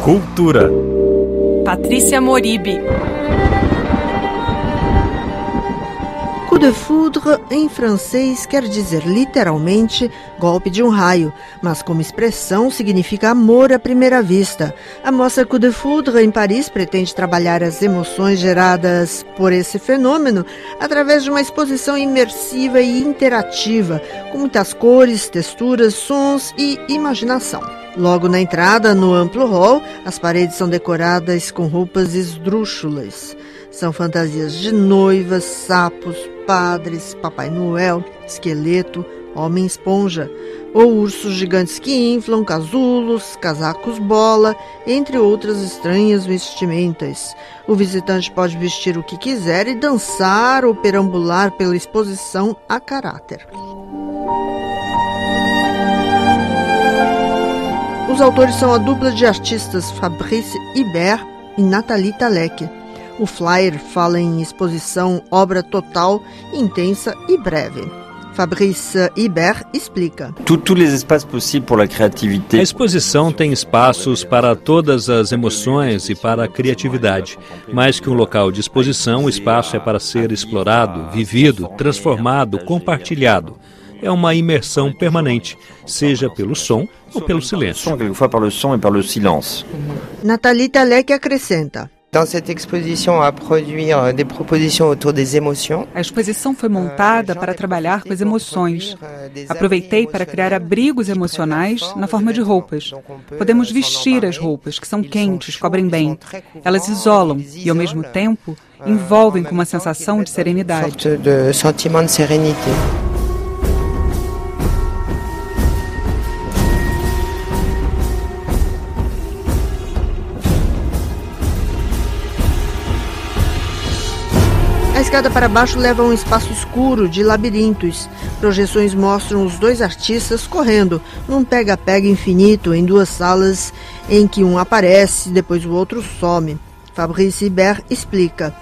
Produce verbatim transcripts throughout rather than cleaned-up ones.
Cultura. Patrícia Moribe. Coup de foudre, em francês, quer dizer literalmente golpe de um raio, mas como expressão significa amor à primeira vista. A mostra Coup de foudre, em Paris, pretende trabalhar as emoções geradas por esse fenômeno através de uma exposição imersiva e interativa, com muitas cores, texturas, sons e imaginação. Logo na entrada, no amplo hall, as paredes são decoradas com roupas esdrúxulas. São fantasias de noivas, sapos, padres, Papai Noel, esqueleto, homem-esponja, ou ursos gigantes que inflam, casulos, casacos bola, entre outras estranhas vestimentas. O visitante pode vestir o que quiser e dançar ou perambular pela exposição a caráter. Os autores são a dupla de artistas Fabrice Hibert e Nathalie Tallec. O flyer fala em exposição, obra total, intensa e breve. Fabrice Hibert explica. A exposição tem espaços para todas as emoções e para a criatividade. Mais que um local de exposição, o espaço é para ser explorado, vivido, transformado, compartilhado. É uma imersão permanente, seja pelo som ou pelo silêncio. Nathalie Tallec acrescenta. Dans cette exposition, à produire des propositions autour des émotions. A exposição foi montada para trabalhar com as emoções. Aproveitei para criar abrigos emocionais na forma de roupas. Podemos vestir as roupas, que são quentes, cobrem bem. Elas isolam e, ao mesmo tempo, envolvem com uma sensação de serenidade. Sorte de sentiment de sérénité. A escada para baixo leva a um espaço escuro de labirintos. Projeções mostram os dois artistas correndo num pega-pega infinito em duas salas em que um aparece, depois o outro some. Fabrice Hibert explica.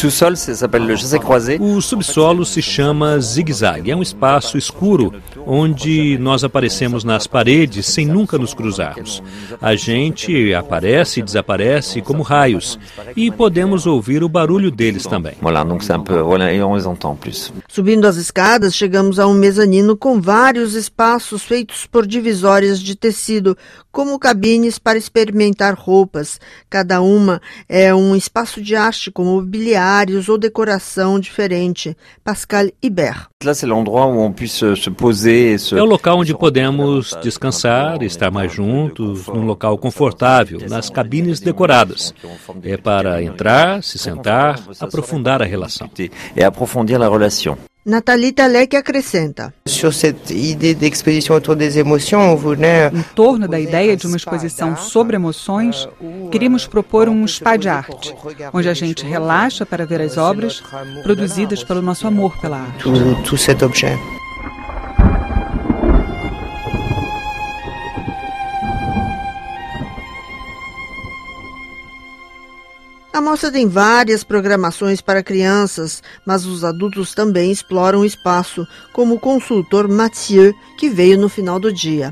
O subsolo se chama zigue-zague. É um espaço escuro onde nós aparecemos nas paredes sem nunca nos cruzarmos. A gente aparece e desaparece como raios e podemos ouvir o barulho deles também. Subindo as escadas, chegamos a um mezanino com vários espaços feitos por divisórias de tecido, como cabines para experimentar roupas. Cada uma é um espaço de arte com mobiliários ou decoração diferente. Pascal Hibert. É o local onde podemos descansar, estar mais juntos, num local confortável, nas cabines decoradas. É para entrar, se sentar, aprofundar a relação. Nathalie Tallec acrescenta. Em torno da ideia de uma exposição sobre emoções, queríamos propor um spa de arte, onde a gente relaxa para ver as obras produzidas pelo nosso amor pela arte. A mostra tem várias programações para crianças, mas os adultos também exploram o espaço, como o consultor Mathieu, que veio no final do dia.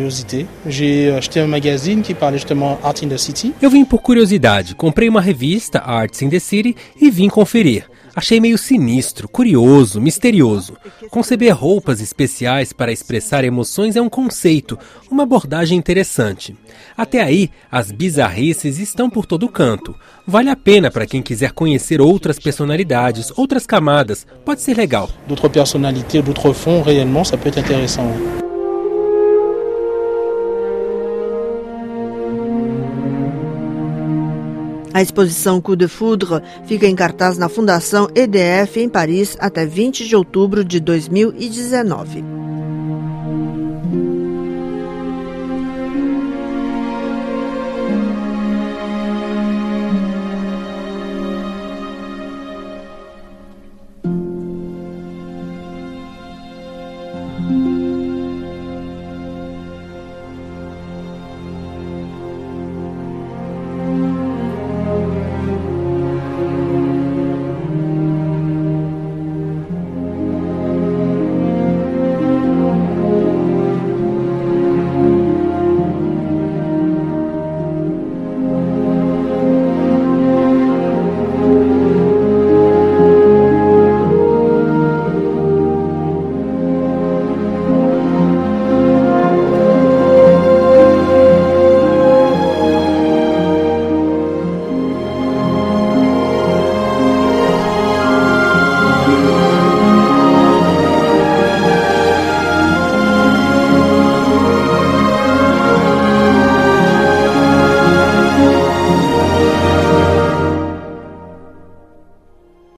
Eu vim por curiosidade, comprei uma revista, Arts in the City, e vim conferir. Achei meio sinistro, curioso, misterioso. Conceber roupas especiais para expressar emoções é um conceito, uma abordagem interessante. Até aí, as bizarrices estão por todo canto. Vale a pena para quem quiser conhecer outras personalidades, outras camadas. Pode ser legal. D'autres personnalités, d'autres fonds, réellement, ça peut être intéressant. A exposição Coup de foudre fica em cartaz na Fundação E D F em Paris até vinte de outubro de dois mil e dezenove.